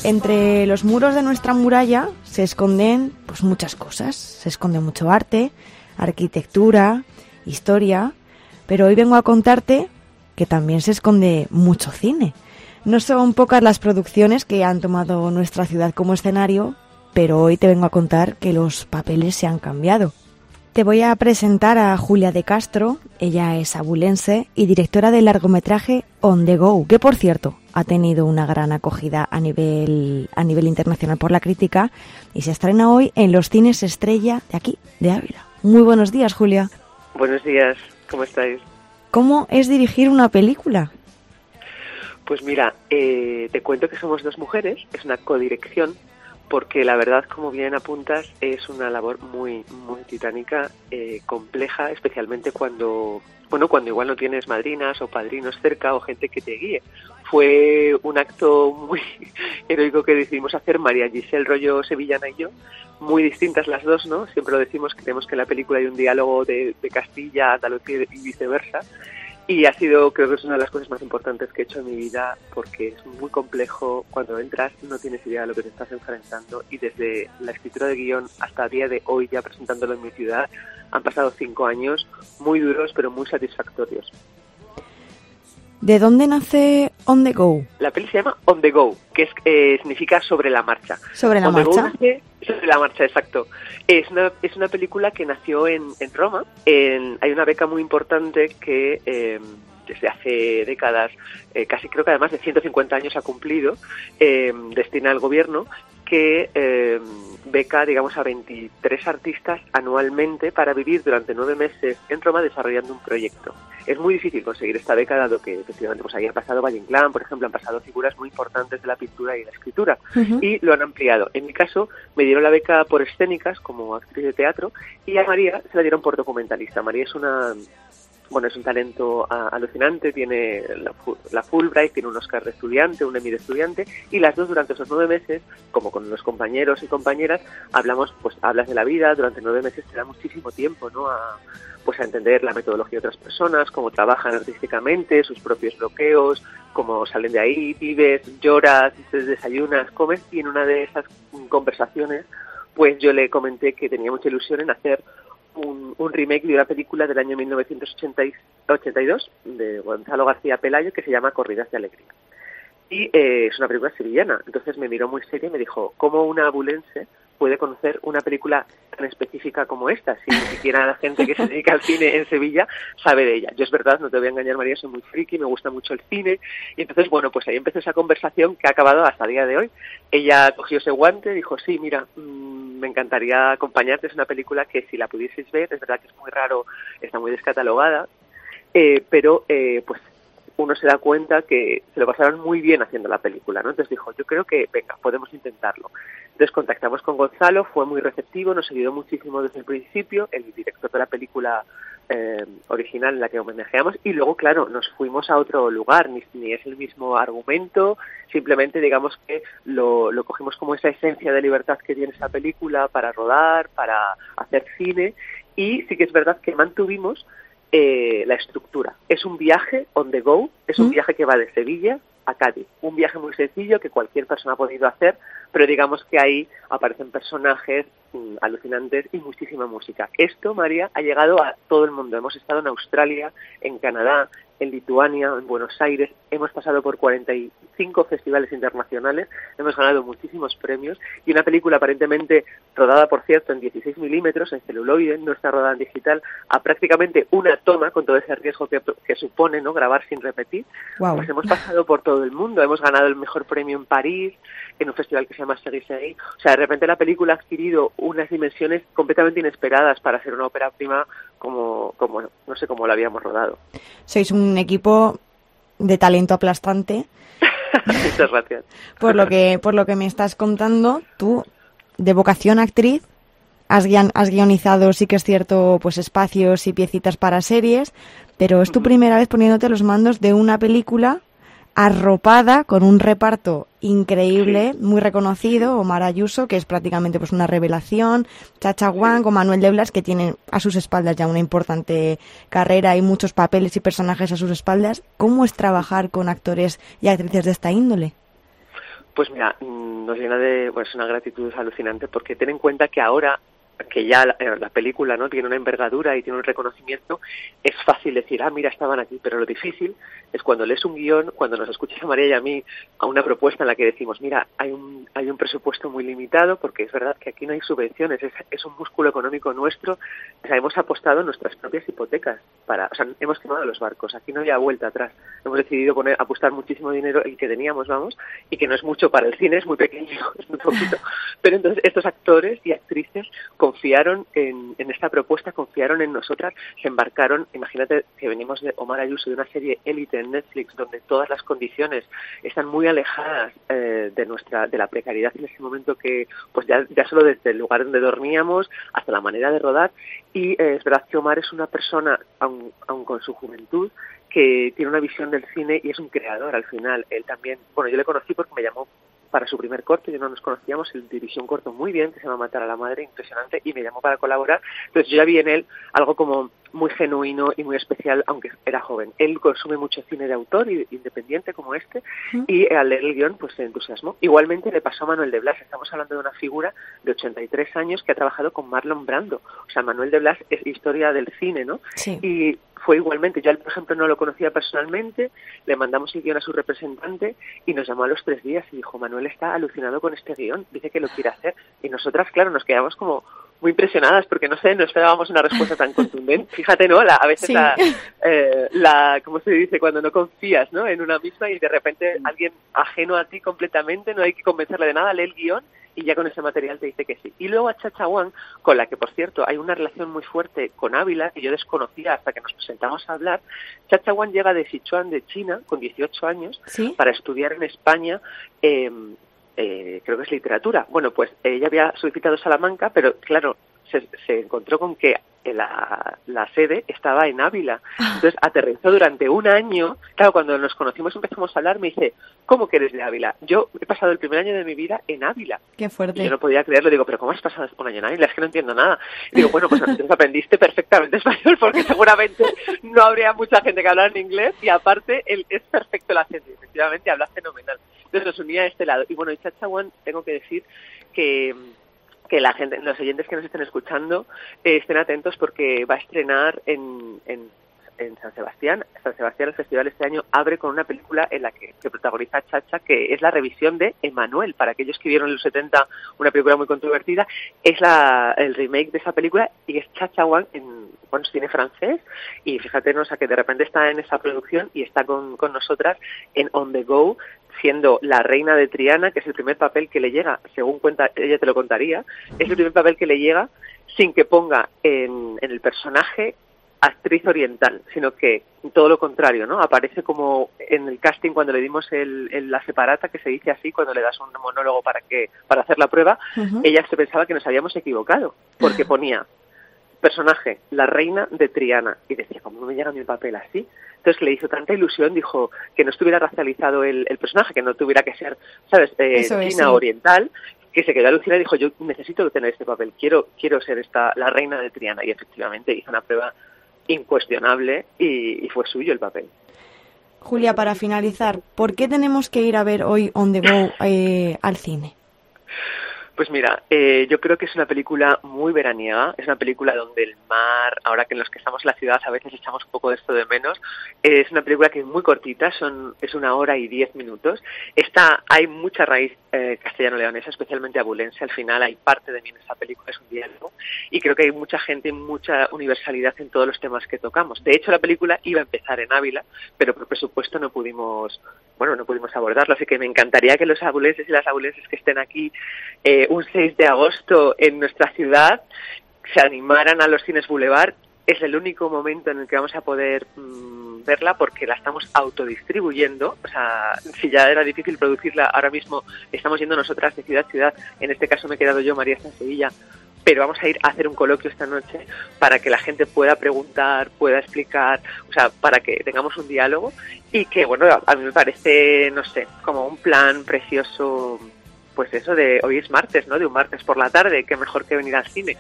Entre los muros de nuestra muralla se esconden pues muchas cosas. Se esconde mucho arte, arquitectura, historia, pero hoy vengo a contarte que también se esconde mucho cine. No son pocas las producciones que han tomado nuestra ciudad como escenario, pero hoy te vengo a contar que los papeles se han cambiado. Te voy a presentar a Julia de Castro. Ella es abulense y directora del largometraje On the Go, que por cierto ha tenido una gran acogida a nivel internacional por la crítica y se estrena hoy en los cines Estrella de aquí, de Ávila. Muy buenos días, Julia. Buenos días, ¿cómo estáis? ¿Cómo es dirigir una película? Pues mira, te cuento que somos dos mujeres, es una codirección, porque la verdad, como bien apuntas, es una labor muy titánica, compleja, especialmente cuando igual no tienes madrinas o padrinos cerca o gente que te guíe. Fue un acto muy heroico que decidimos hacer María Giselle Rollo Sevillana y yo, muy distintas las dos, ¿no? Siempre lo decimos, que tenemos que en la película hay un diálogo de Castilla, Andalucía y viceversa. Y ha sido, creo que es una de las cosas más importantes que he hecho en mi vida, porque es muy complejo. Cuando entras no tienes idea de lo que te estás enfrentando, y desde la escritura de guión hasta el día de hoy, ya presentándolo en mi ciudad, han pasado 5 años muy duros pero muy satisfactorios. ¿De dónde nace On the Go? La peli se llama On the Go, que significa sobre la marcha. ¿Sobre la marcha? Sobre la marcha, exacto. Es una película que nació en Roma. Hay una beca muy importante que desde hace décadas, casi creo que además de 150 años ha cumplido, destina al gobierno, que beca, digamos, a 23 artistas anualmente para vivir durante 9 meses en Roma desarrollando un proyecto. Es muy difícil conseguir esta beca, dado que efectivamente pues ahí ha pasado Valle Inclán, por ejemplo, han pasado figuras muy importantes de la pintura y la escritura, y lo han ampliado. En mi caso, me dieron la beca por escénicas como actriz de teatro, y a María se la dieron por documentalista. María es un talento alucinante, tiene la Fulbright, tiene un Oscar de estudiante, un Emmy de estudiante, y las dos durante esos 9 meses, como con los compañeros y compañeras, hablas de la vida. Durante 9 meses te da muchísimo tiempo, ¿no? a entender la metodología de otras personas, cómo trabajan artísticamente, sus propios bloqueos, cómo salen de ahí, vives, lloras, desayunas, comes, y en una de esas conversaciones, pues yo le comenté que tenía mucha ilusión en hacer un remake de una película del año 1982 de Gonzalo García Pelayo, que se llama Corridas de Alegría. Y es una película sevillana. Entonces me miró muy seria y me dijo, ¿cómo una abulense puede conocer una película tan específica como esta, si ni siquiera la gente que se dedica al cine en Sevilla sabe de ella? Yo, es verdad, no te voy a engañar, María, soy muy friki, me gusta mucho el cine, y entonces, pues ahí empezó esa conversación que ha acabado hasta el día de hoy. Ella cogió ese guante, dijo, sí, mira, me encantaría acompañarte, es una película que si la pudieseis ver, es verdad que es muy raro, está muy descatalogada, pero pues uno se da cuenta que se lo pasaron muy bien haciendo la película, ¿no? Entonces dijo, yo creo que, venga, podemos intentarlo. Entonces contactamos con Gonzalo, fue muy receptivo, nos ayudó muchísimo desde el principio, el director de la película original en la que homenajeamos, y luego, claro, nos fuimos a otro lugar, ni es el mismo argumento, simplemente digamos que lo cogimos como esa esencia de libertad que tiene esa película para rodar, para hacer cine, y sí que es verdad que mantuvimos la estructura. Es un viaje on the go, es un viaje que va de Sevilla a Cádiz. Un viaje muy sencillo que cualquier persona ha podido hacer, pero digamos que ahí aparecen personajes alucinantes y muchísima música. Esto, María, ha llegado a todo el mundo. Hemos estado en Australia, en Canadá, en Lituania, en Buenos Aires, hemos pasado por 45 festivales internacionales, hemos ganado muchísimos premios, y una película aparentemente rodada, por cierto, en 16 milímetros, en celuloide, no está rodada en digital, a prácticamente una toma, con todo ese riesgo que supone, ¿no?, grabar sin repetir. Wow. Pues hemos pasado por todo el mundo, hemos ganado el mejor premio en París, en un festival que se llama Seguí. O sea, de repente la película ha adquirido unas dimensiones completamente inesperadas para ser una ópera prima como no sé cómo lo habíamos rodado. Sois un equipo de talento aplastante. Muchas gracias. Por lo que me estás contando, tú, de vocación actriz, has guionizado, sí que es cierto, pues espacios y piecitas para series, pero es tu primera vez poniéndote a los mandos de una película arropada con un reparto increíble, muy reconocido. Omar Ayuso, que es prácticamente pues una revelación, Chacha Wang o Manuel de Blas, que tienen a sus espaldas ya una importante carrera y muchos papeles y personajes a sus espaldas. ¿Cómo es trabajar con actores y actrices de esta índole? Pues mira, nos llena de una gratitud alucinante, porque ten en cuenta que ahora que ya la película, ¿no?, tiene una envergadura y tiene un reconocimiento, es fácil decir, mira, estaban aquí, pero lo difícil es cuando lees un guión, cuando nos escuchas a María y a mí a una propuesta en la que decimos, mira, hay un presupuesto muy limitado, porque es verdad que aquí no hay subvenciones, es un músculo económico nuestro, o sea, hemos apostado nuestras propias hipotecas hemos quemado los barcos, aquí no había vuelta atrás, hemos decidido apostar muchísimo dinero, el que teníamos, y que no es mucho para el cine, es muy pequeño, es muy poquito, pero entonces estos actores y actrices confiaron en esta propuesta, confiaron en nosotras, se embarcaron. Imagínate que venimos de Omar Ayuso, de una serie élite en Netflix, donde todas las condiciones están muy alejadas de la precariedad en ese momento, que pues ya solo desde el lugar donde dormíamos hasta la manera de rodar. Y es verdad que Omar es una persona, aun con su juventud, que tiene una visión del cine y es un creador al final. Él también, yo le conocí porque me llamó para su primer corto, yo no nos conocíamos, él dirigió un corto muy bien que se llama Matar a la madre, impresionante, y me llamó para colaborar. Entonces yo ya vi en él algo como muy genuino y muy especial, aunque era joven. Él consume mucho cine de autor y independiente como este, y al leer el guión pues se entusiasmó. Igualmente le pasó a Manuel de Blas. Estamos hablando de una figura de 83 años que ha trabajado con Marlon Brando. O sea, Manuel de Blas es historia del cine, ¿no? Sí. Y fue igualmente. Yo, por ejemplo, no lo conocía personalmente, le mandamos el guión a su representante y nos llamó a los 3 días y dijo, Manuel está alucinado con este guión, dice que lo quiere hacer. Y nosotras, claro, nos quedamos como muy impresionadas porque, no esperábamos una respuesta tan contundente. Fíjate, ¿no? A veces sí. ¿cómo se dice? Cuando no confías, ¿no?, en una misma y de repente alguien ajeno a ti completamente, no hay que convencerle de nada, lee el guión y ya con ese material te dice que sí. Y luego a Chacha Wang, con la que, por cierto, hay una relación muy fuerte con Ávila, que yo desconocía hasta que nos presentamos a hablar. Chacha Wang llega de Sichuan, de China, con 18 años, ¿sí?, para estudiar en España, creo que es literatura. Bueno, pues ella había solicitado Salamanca, pero claro, se encontró con que la sede estaba en Ávila. Entonces aterrizó durante un año. Claro, cuando nos conocimos empezamos a hablar, me dice, ¿cómo que eres de Ávila? Yo he pasado el primer año de mi vida en Ávila. Qué fuerte. Y yo no podía creerlo, digo, ¿pero cómo has pasado un año en Ávila? Es que no entiendo nada. Y digo, bueno, pues entonces aprendiste perfectamente español, porque seguramente no habría mucha gente que hablara en inglés, y aparte es perfecto el acento, efectivamente habla fenomenal. Entonces nos unía a este lado. Y bueno, y Chacha Wang, tengo que decir que la gente, los oyentes que nos estén escuchando, estén atentos, porque va a estrenar en San Sebastián. San Sebastián, el festival este año abre con una película en la que protagoniza Chacha, que es la revisión de Emmanuel. Para aquellos que vieron en los 70 una película muy controvertida, es el remake de esa película, y es Chacha Wang en cine francés. Y fíjate, ¿no?, o sea, que de repente está en esa producción y está con nosotras en On the Go, siendo la reina de Triana, que es el primer papel que le llega, según cuenta, ella te lo contaría, es el primer papel que le llega sin que ponga en el personaje actriz oriental, sino que todo lo contrario, ¿no? Aparece como en el casting cuando le dimos la separata, que se dice así, cuando le das un monólogo para hacer la prueba. Uh-huh. Ella se pensaba que nos habíamos equivocado, porque ponía personaje, la reina de Triana, y decía, ¿cómo me llega mi papel así? Entonces le hizo tanta ilusión, dijo, que no estuviera racializado el personaje, que no tuviera que ser, ¿sabes?, china, oriental, que se quedó alucinada y dijo, yo necesito tener este papel, quiero ser la reina de Triana, y efectivamente hizo una prueba incuestionable y fue suyo el papel. Julia, para finalizar, ¿por qué tenemos que ir a ver hoy On the Go al cine? Pues mira, yo creo que es una película muy veraniega, es una película donde el mar, ahora que en los que estamos en la ciudad a veces echamos un poco de esto de menos, es una película que es muy cortita, es 1 hora y 10 minutos. Hay mucha raíz castellano-leonesa, especialmente abulense, al final hay parte de mí en esa película, es un diálogo, y creo que hay mucha gente, mucha universalidad en todos los temas que tocamos. De hecho, la película iba a empezar en Ávila, pero por presupuesto no pudimos abordarlo, así que me encantaría que los abulenses y las abulenses que estén aquí un 6 de agosto en nuestra ciudad se animaran a los cines Boulevard. Es el único momento en el que vamos a poder verla, porque la estamos autodistribuyendo. O sea, si ya era difícil producirla, ahora mismo estamos yendo nosotras de ciudad a ciudad. En este caso me he quedado yo, María está en Sevilla, pero vamos a ir a hacer un coloquio esta noche para que la gente pueda preguntar, pueda explicar, o sea, para que tengamos un diálogo, y que, bueno, a mí me parece, no sé, como un plan precioso. Pues eso de hoy es martes, ¿no? De un martes por la tarde, qué mejor que venir al cine.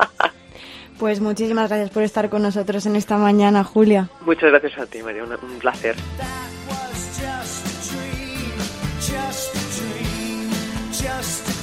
Pues muchísimas gracias por estar con nosotros en esta mañana, Julia. Muchas gracias a ti, María, un placer. just